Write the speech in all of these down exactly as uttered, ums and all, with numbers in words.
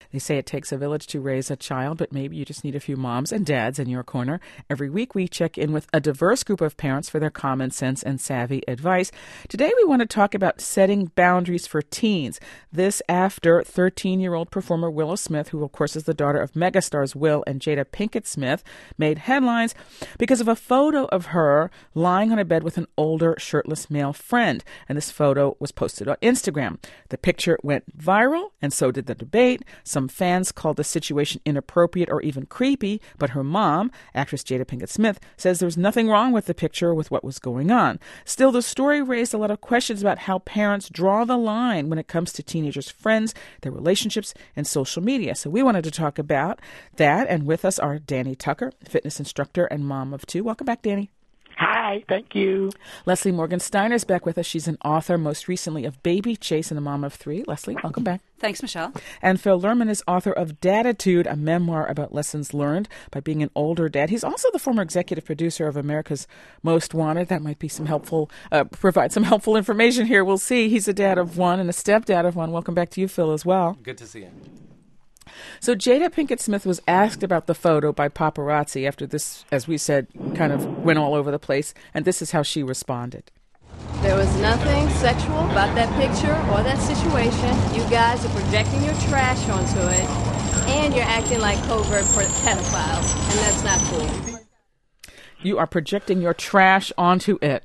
They say it takes a village to raise a child, but maybe you just need a few moms and dads in your corner. Every week we check in with a diverse group of parents for their common sense and savvy advice. Today we want to talk about setting boundaries for teens. This after thirteen-year-old performer Willow Smith, who of course is the daughter of megastars Will and Jada Pinkett Smith, made headlines because of a photo of her lying on a bed with an older shirtless male friend. And this photo was posted on Instagram. The picture went viral, and so did the debate. Some fans called the situation inappropriate or even creepy, but her mom, actress Jada Pinkett Smith, says there's nothing wrong with the picture or with what was going on. Still, the story raised a lot of questions about how parents draw the line when it comes to teenagers' friends, their relationships, and social media. So we wanted to talk about that, and with us are Danny Tucker, fitness instructor and mom of two. Welcome back, Danny. Hi, thank you. Leslie Morgan Steiner is back with us. She's an author, most recently of Baby Chase and a mom of three. Leslie, welcome back. Thanks, Michelle. And Phil Lerman is author of Daditude, a memoir about lessons learned by being an older dad. He's also the former executive producer of America's Most Wanted. That might be some helpful, uh, provide some helpful information here. We'll see. He's a dad of one and a stepdad of one. Welcome back to you, Phil, as well. Good to see you. So Jada Pinkett Smith was asked about the photo by paparazzi after this, as we said, kind of went all over the place, and this is how she responded. There was nothing sexual about that picture or that situation. You guys are projecting your trash onto it, and you're acting like covert pedophiles, and that's not cool. You are projecting your trash onto it.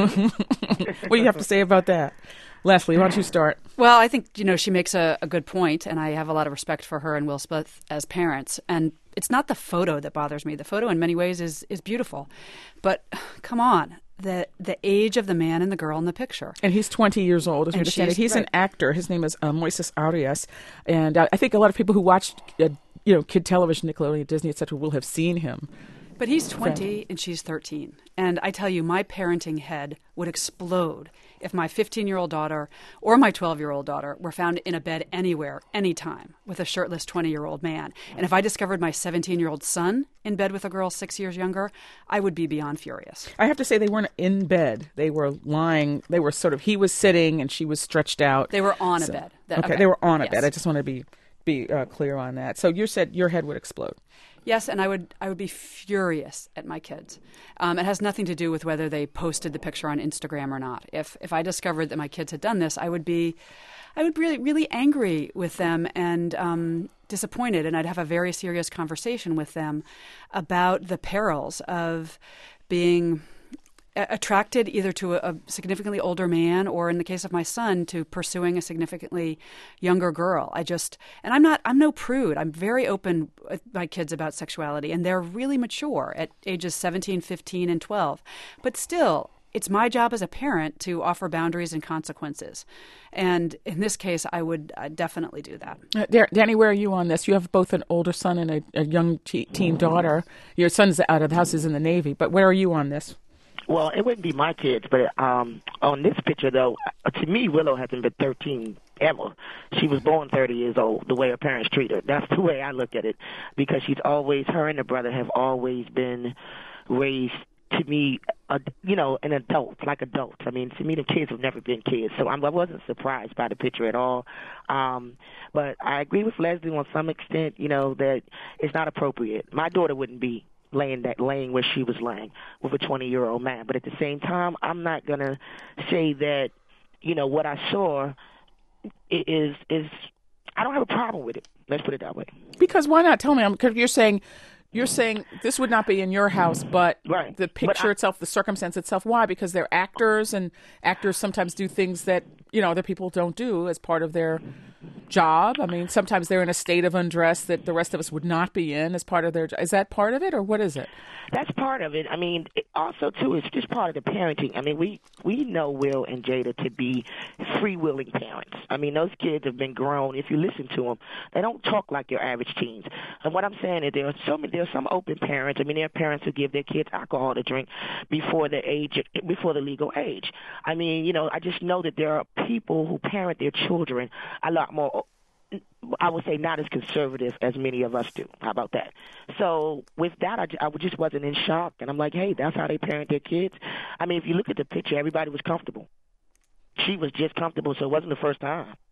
What do you have to say about that? Leslie, why don't you start? Well, I think, you know, she makes a, a good point, and I have a lot of respect for her and Will Smith as parents. And it's not the photo that bothers me. The photo in many ways is, is beautiful. But come on, the the age of the man and the girl in the picture. And he's twenty years old, as we understand it. He's right. an actor. His name is uh, Moises Arias. And uh, I think a lot of people who watched, uh, you know, kid television, Nickelodeon, Disney, et cetera, will have seen him. But he's twenty and she's thirteen. And I tell you, my parenting head would explode if my fifteen-year-old daughter or my twelve-year-old daughter were found in a bed anywhere, anytime, with a shirtless twenty-year-old man. And if I discovered my seventeen-year-old son in bed with a girl six years younger, I would be beyond furious. I have to say they weren't in bed. They were lying. They were sort of, he was sitting and she was stretched out. They were on so, a bed. That, okay, okay, they were on a yes. bed. I just want to be be uh, clear on that. So you said your head would explode. Yes, and I would I would be furious at my kids. Um, it has nothing to do with whether they posted the picture on Instagram or not. If if I discovered that my kids had done this, I would be, I would be really really angry with them and um, disappointed, and I'd have a very serious conversation with them about the perils of being attracted either to a, a significantly older man or, in the case of my son, to pursuing a significantly younger girl. I just, and I'm not, I'm no prude. I'm very open with my kids about sexuality, and they're really mature at ages seventeen, fifteen, and twelve. But still, it's my job as a parent to offer boundaries and consequences. And in this case, I would uh, definitely do that. Uh, Danny, where are you on this? You have both an older son and a, a young te- teen daughter. Your son's out of the house, is in the Navy. But where are you on this? Well, it wouldn't be my kids, but um, on this picture, though, to me, Willow hasn't been thirteen ever. She was born thirty years old, the way her parents treat her. That's the way I look at it, because she's always, her and her brother have always been raised, to me, uh, you know, an adult, like adults. I mean, to me, the kids have never been kids, so I'm, I wasn't surprised by the picture at all. Um, but I agree with Leslie on some extent, you know, that it's not appropriate. My daughter wouldn't be laying that laying where she was laying with a twenty-year-old man. But at the same time, I'm not going to say that, you know, what I saw is, is I don't have a problem with it. Let's put it that way. Because why not? Tell me. Because you're saying, you're saying this would not be in your house, but right. the picture I, itself, the circumstance itself. Why? Because they're actors, and actors sometimes do things that, you know, other people don't do as part of their job. I mean, sometimes they're in a state of undress that the rest of us would not be in as part of their job. Is that part of it, or what is it? That's part of it. I mean, it also, too, it's just part of the parenting. I mean, we, we know Will and Jada to be free-willing parents. I mean, those kids have been grown. If you listen to them, they don't talk like your average teens. And what I'm saying is there are so many, there are some open parents. I mean, there are parents who give their kids alcohol to drink before the age, before the legal age. I mean, you know, I just know that there are people who parent their children a lot more, I would say, not as conservative as many of us do. How about that? So with that, I, I just wasn't in shock. And I'm like, hey, that's how they parent their kids. I mean, if you look at the picture, everybody was comfortable. She was just comfortable, so it wasn't the first time.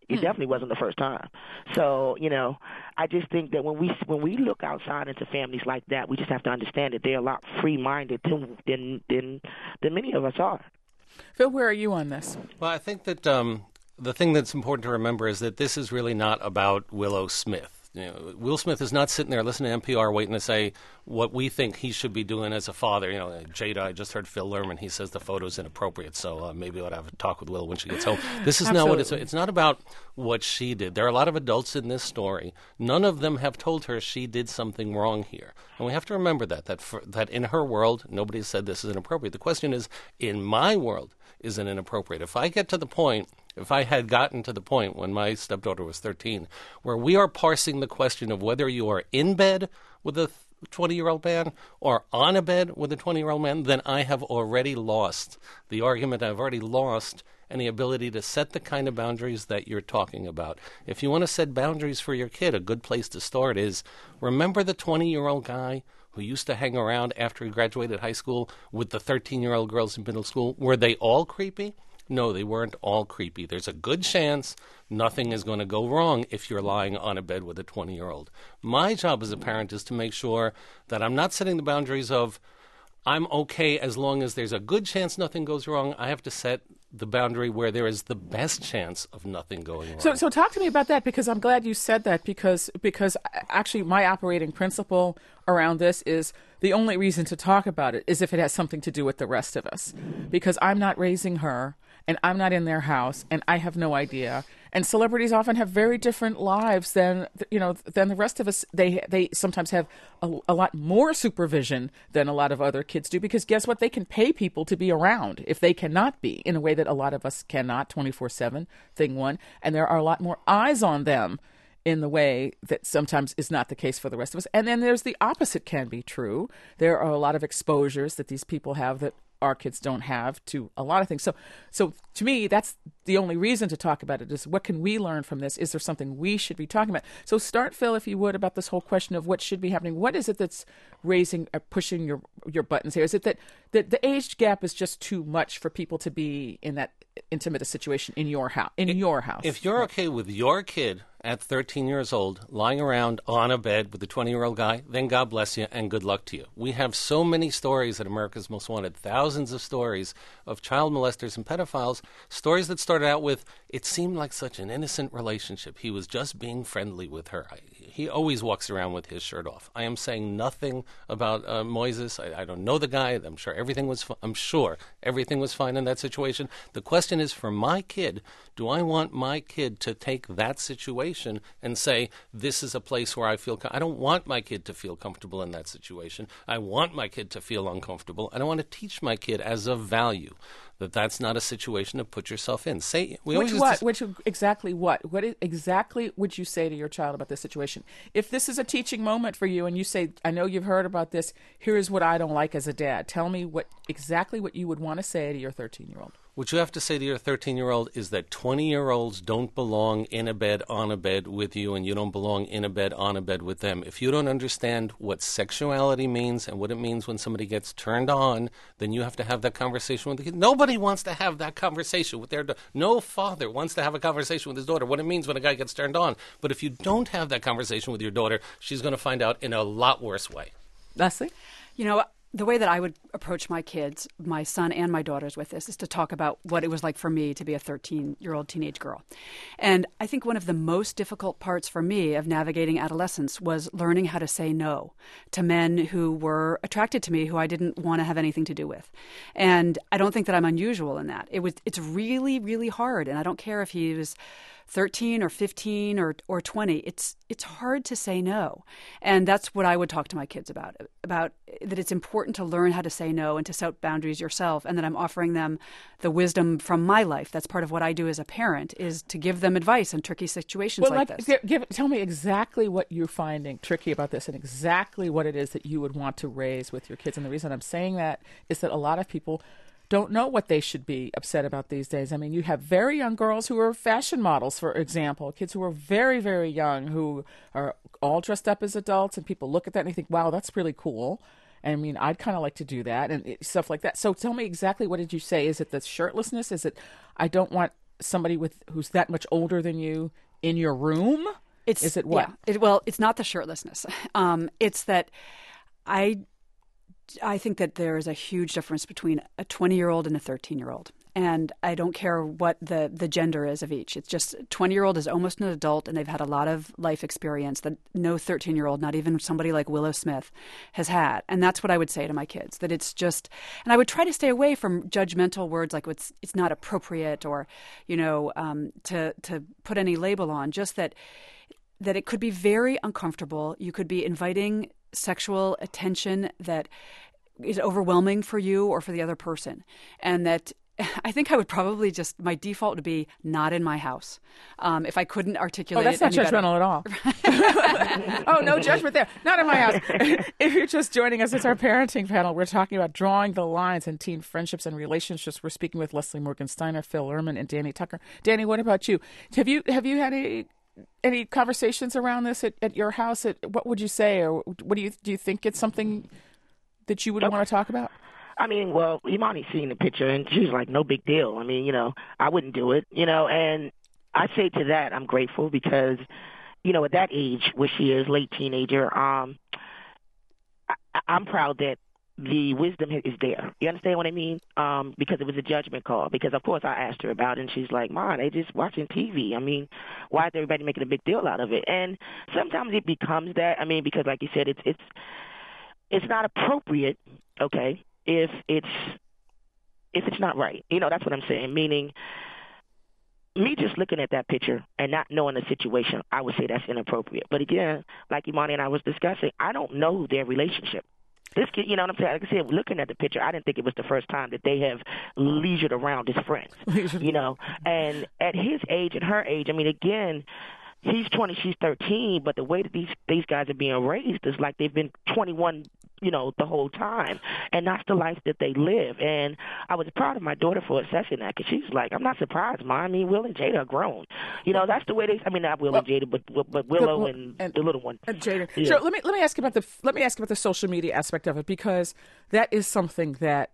It mm. definitely wasn't the first time. So, you know, I just think that when we when we look outside into families like that, we just have to understand that they're a lot free-minded than than than, than many of us are. Phil, where are you on this? Well, I think that um, the thing that's important to remember is that this is really not about Willow Smith. You know, Will Smith is not sitting there listening to N P R waiting to say what we think he should be doing as a father. You know, Jada, I just heard Phil Lerman. He says the photo's inappropriate, so uh, maybe I'll have a talk with Will when she gets home. This is Absolutely. not what it's. It's not about what she did. There are a lot of adults in this story. None of them have told her she did something wrong here, and we have to remember that that for, that in her world, nobody said this is inappropriate. The question is, in my world, is it inappropriate? If I get to the point. If I had gotten to the point when my stepdaughter was thirteen, where we are parsing the question of whether you are in bed with a twenty-year-old man or on a bed with a twenty-year-old man, then I have already lost the argument. I've already lost any ability to set the kind of boundaries that you're talking about. If you want to set boundaries for your kid, a good place to start is remember the twenty-year-old guy who used to hang around after he graduated high school with the thirteen-year-old girls in middle school. Were they all creepy? No, they weren't all creepy. There's a good chance nothing is going to go wrong if you're lying on a bed with a twenty-year-old. My job as a parent is to make sure that I'm not setting the boundaries of I'm okay as long as there's a good chance nothing goes wrong. I have to set the boundary where there is the best chance of nothing going wrong. So, so talk to me about that, because I'm glad you said that, because because actually my operating principle around this is the only reason to talk about it is if it has something to do with the rest of us, because I'm not raising her. And I'm not in their house, and I have no idea. And celebrities often have very different lives than you know than the rest of us. They they sometimes have a, a lot more supervision than a lot of other kids do, because guess what? They can pay people to be around if they cannot be, in a way that a lot of us cannot, twenty-four seven, thing one. And there are a lot more eyes on them in the way that sometimes is not the case for the rest of us. And then there's the opposite can be true. There are a lot of exposures that these people have that our kids don't have to a lot of things. So so to me, that's the only reason to talk about it, is what can we learn from this? Is there something we should be talking about? So start, Phil, if you would, about this whole question of what should be happening. What is it that's raising, uh, pushing your your buttons here? Is it that, that the age gap is just too much for people to be in that intimate a situation in your house? In if, your house, if you're okay with your kid at thirteen years old lying around on a bed with a twenty-year-old guy, then God bless you and good luck to you. We have so many stories at America's Most Wanted, thousands of stories of child molesters and pedophiles, stories that started out with, it seemed like such an innocent relationship. He was just being friendly with her. I, he always walks around with his shirt off. I am saying nothing about uh, Moises. I, I don't know the guy. I'm sure everything was fi- I'm sure everything was fine in that situation. The question is, for my kid, do I want my kid to take that situation and say, this is a place where I feel com- I don't want my kid to feel comfortable in that situation. I want my kid to feel uncomfortable. And I want to teach my kid as a value that that's not a situation to put yourself in. Say we Which always what? to, Which exactly what? What is, exactly would you say to your child about this situation? If this is a teaching moment for you, and you say, "I know you've heard about this. Here's what I don't like as a dad." Tell me what exactly what you would want to say to your thirteen-year-old. What you have to say to your thirteen-year-old is that twenty-year-olds don't belong in a bed, on a bed with you, and you don't belong in a bed, on a bed with them. If you don't understand what sexuality means and what it means when somebody gets turned on, then you have to have that conversation with the kid. Nobody wants to have that conversation with their daughter. No father wants to have a conversation with his daughter, what it means when a guy gets turned on. But if you don't have that conversation with your daughter, she's going to find out in a lot worse way. Leslie? You know, the way that I would approach my kids, my son and my daughters with this, is to talk about what it was like for me to be a thirteen-year-old teenage girl. And I think one of the most difficult parts for me of navigating adolescence was learning how to say no to men who were attracted to me, who I didn't want to have anything to do with. And I don't think that I'm unusual in that. It was, it's really, really hard. And I don't care if he was thirteen or fifteen or or twenty, it's it's hard to say no. And that's what I would talk to my kids about, about that it's important to learn how to say no and to set boundaries yourself, and that I'm offering them the wisdom from my life. That's part of what I do as a parent, is to give them advice in tricky situations well, like, like this. Give, give, tell me exactly what you're finding tricky about this and exactly what it is that you would want to raise with your kids. And the reason I'm saying that is that a lot of people don't know what they should be upset about these days. I mean, you have very young girls who are fashion models, for example, kids who are very, very young, who are all dressed up as adults, and people look at that and they think, wow, that's really cool. I mean, I'd kind of like to do that and it, stuff like that. So tell me exactly, what did you say? Is it the shirtlessness? Is it, I don't want somebody with who's that much older than you in your room? It's, Is it what? Yeah, it, well, it's not the shirtlessness. Um, it's that I, I think that there is a huge difference between a twenty-year-old and a thirteen-year-old. And I don't care what the, the gender is of each. It's just twenty-year-old is almost an adult, and they've had a lot of life experience that no thirteen-year-old, not even somebody like Willow Smith, has had. And that's what I would say to my kids, that it's just – and I would try to stay away from judgmental words like it's, it's not appropriate or, you know, um, to, to put any label on, just that that it could be very uncomfortable. You could be inviting sexual attention that is overwhelming for you or for the other person, and that – I think I would probably just, my default would be not in my house. Um, if I couldn't articulate it. Oh, that's it not judgmental at all. Oh, no judgment there. Not in my house. If you're just joining us, it's our parenting panel. We're talking about drawing the lines in teen friendships and relationships. We're speaking with Leslie Morgan Steiner, Phil Ehrman, and Danny Tucker. Danny, what about you? Have you have you had any any conversations around this at, at your house? At, what would you say, or what do you do? You think it's something that you would want to talk about? I mean, well, Imani's seen the picture, and she's like, no big deal. I mean, you know, I wouldn't do it, you know, and I say to that, I'm grateful because, you know, at that age where she is, late teenager, um, I, I'm proud that the wisdom is there. You understand what I mean? Um, because it was a judgment call. Because, of course, I asked her about it, and she's like, Mom, they just watching T V. I mean, why is everybody making a big deal out of it? And sometimes it becomes that. I mean, because, like you said, it's it's it's not appropriate, okay, if it's if it's not right. You know, that's what I'm saying, meaning me just looking at that picture and not knowing the situation, I would say that's inappropriate. But again, like Imani and I was discussing, I don't know their relationship. This kid, you know what I'm saying? Like I said, looking at the picture, I didn't think it was the first time that they have leisured around as friends, you know. And at his age and her age, I mean, again, he's twenty, she's thirteen, but the way that these these guys are being raised is like they've been twenty-one, you know, the whole time, and that's the life that they live. And I was proud of my daughter for assessing that, because she's like, I'm not surprised, Mom. I mean, Will and Jada are grown. You know, that's the way they. I mean, not Will well, and Jada, but but Willow the, and, and the little one, and Jada. Yeah. So let me let me ask you about the let me ask you about the social media aspect of it, because that is something that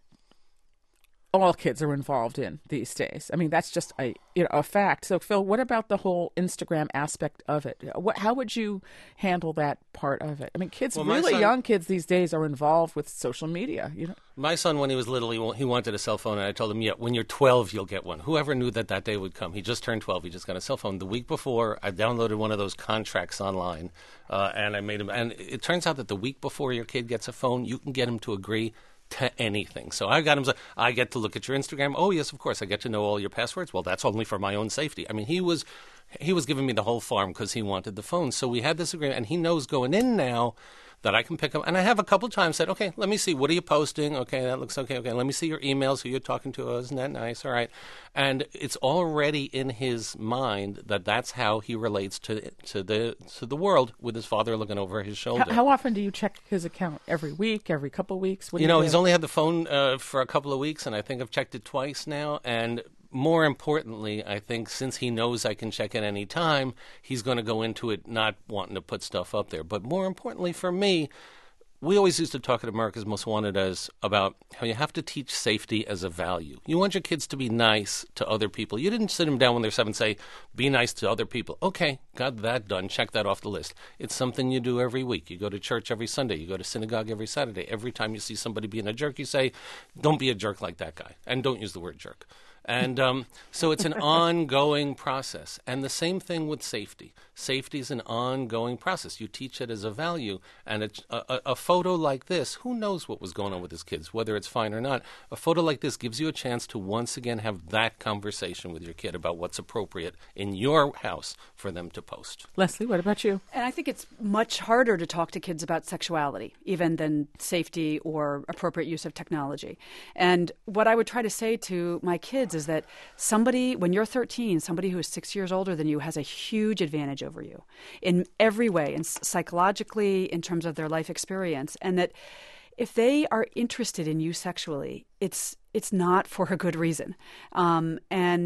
all kids are involved in these days. I mean, that's just a you know a fact. So, Phil, what about the whole Instagram aspect of it? What, how would you handle that part of it? I mean, kids, well, really son, young kids these days are involved with social media. You know, my son, when he was little, he, he wanted a cell phone, and I told him, "Yeah, when you're twelve, you'll get one." Whoever knew that that day would come? He just turned twelve. He just got a cell phone. The week before, I downloaded one of those contracts online, uh, and I made him. And it turns out that the week before your kid gets a phone, you can get him to agree to anything. So I got him, I get to look at your Instagram. Oh, yes, of course. I get to know all your passwords. Well, that's only for my own safety. I mean, he was he was giving me the whole farm because he wanted the phone. So we had this agreement, and he knows going in now that I can pick up. And I have a couple times said, okay, let me see. What are you posting? Okay, that looks okay. Okay, let me see your emails, who you're talking to. Oh, isn't that nice? All right. And it's already in his mind that that's how he relates to to the to the world, with his father looking over his shoulder. How, how often do you check his account? Every week? Every couple of weeks? What do you know, you he's only had the phone uh, for a couple of weeks, and I think I've checked it twice now. And more importantly, I think since he knows I can check it any time, he's going to go into it not wanting to put stuff up there. But more importantly for me, we always used to talk at America's Most Wanted as about how you have to teach safety as a value. You want your kids to be nice to other people. You didn't sit them down when they're seven and say, be nice to other people. Okay, got that done. Check that off the list. It's something you do every week. You go to church every Sunday. You go to synagogue every Saturday. Every time you see somebody being a jerk, you say, don't be a jerk like that guy. And don't use the word jerk. And um, so it's an ongoing process. And the same thing with safety. Safety is an ongoing process. You teach it as a value. And a, a, a photo like this, who knows what was going on with his kids, whether it's fine or not. A photo like this gives you a chance to once again have that conversation with your kid about what's appropriate in your house for them to post. Leslie, what about you? And I think it's much harder to talk to kids about sexuality, even than safety or appropriate use of technology. And what I would try to say to my kids is that somebody, when you're thirteen, somebody who is six years older than you has a huge advantage over you in every way, and psychologically, in terms of their life experience, and that if they are interested in you sexually, it's it's not for a good reason. Um, and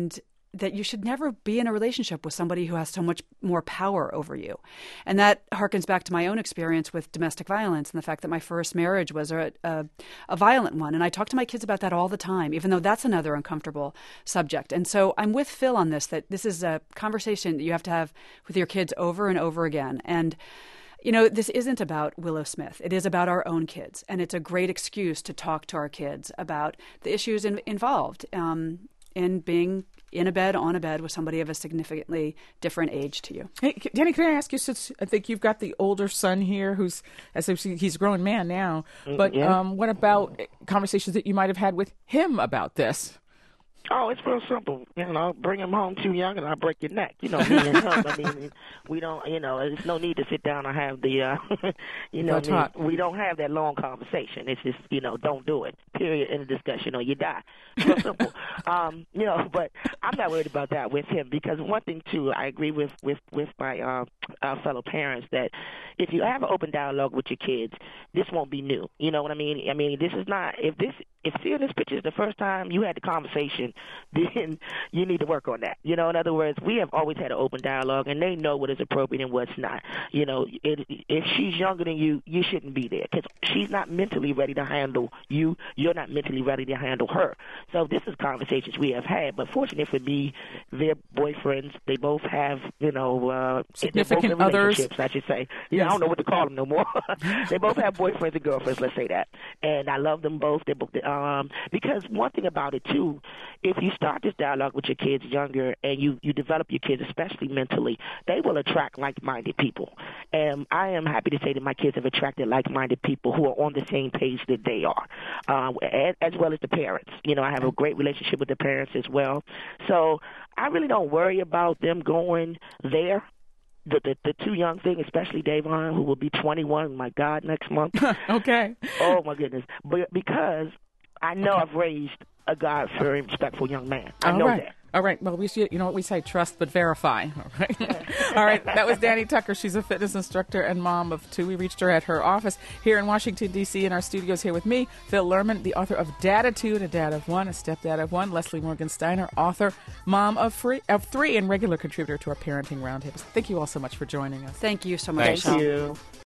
that you should never be in a relationship with somebody who has so much more power over you. And that harkens back to my own experience with domestic violence and the fact that my first marriage was a, a, a violent one. And I talk to my kids about that all the time, even though that's another uncomfortable subject. And so I'm with Phil on this, that this is a conversation that you have to have with your kids over and over again. And you know, this isn't about Willow Smith. It is about our own kids. And it's a great excuse to talk to our kids about the issues in, involved um, in being in a bed, on a bed with somebody of a significantly different age to you. Hey, Danny, can I ask you, since I think you've got the older son here who's, as I see, he's a grown man now, but yeah. um, what about conversations that you might have had with him about this? Oh, it's real simple. You know, bring him home too young and I'll break your neck. You know, me and him, I mean, we don't, you know, there's no need to sit down and have the, uh, you know, Don't I mean, talk. we don't have that long conversation. It's just, you know, don't do it, period, in the discussion or you die. Real simple. um, you know, but I'm not worried about that with him because one thing, too, I agree with, with, with my uh, uh, fellow parents that if you have an open dialogue with your kids, this won't be new. You know what I mean? I mean, this is not, if this, if seeing this picture is the first time you had the conversation, then you need to work on that. You know, in other words, we have always had an open dialogue, and they know what is appropriate and what's not. You know, it, if she's younger than you, you shouldn't be there because she's not mentally ready to handle you. You're not mentally ready to handle her. So this is conversations we have had. But fortunately for me, their boyfriends, they both have, you know, uh, Significant both in others. relationships, I should say. Yeah, I don't know what to call them no more. They both have boyfriends and girlfriends, let's say that. And I love them both. They both, um, because one thing about it, too, if you start this dialogue with your kids younger and you, you develop your kids, especially mentally, they will attract like-minded people. And I am happy to say that my kids have attracted like-minded people who are on the same page that they are, uh, as, as well as the parents. You know, I have a great relationship with the parents as well. So I really don't worry about them going there. The, the the two young thing, especially Davon, who will be twenty-one, my God, next month. Okay. Oh, my goodness. But because I know I've raised a God-fearing, respectful young man. I All know right. that. All right. Well, we should, you know what we say, trust but verify. All right. All right. That was Danny Tucker. She's a fitness instructor and mom of two. We reached her at her office here in Washington, D C in our studios here with me, Phil Lerman, the author of Daditude, a dad of one, a stepdad of one. Leslie Morgan Steiner, author, mom of, free, of three, and regular contributor to our Parenting Roundtables. Thank you all so much for joining us. Thank you so much, Thanks. Michelle. Thank you.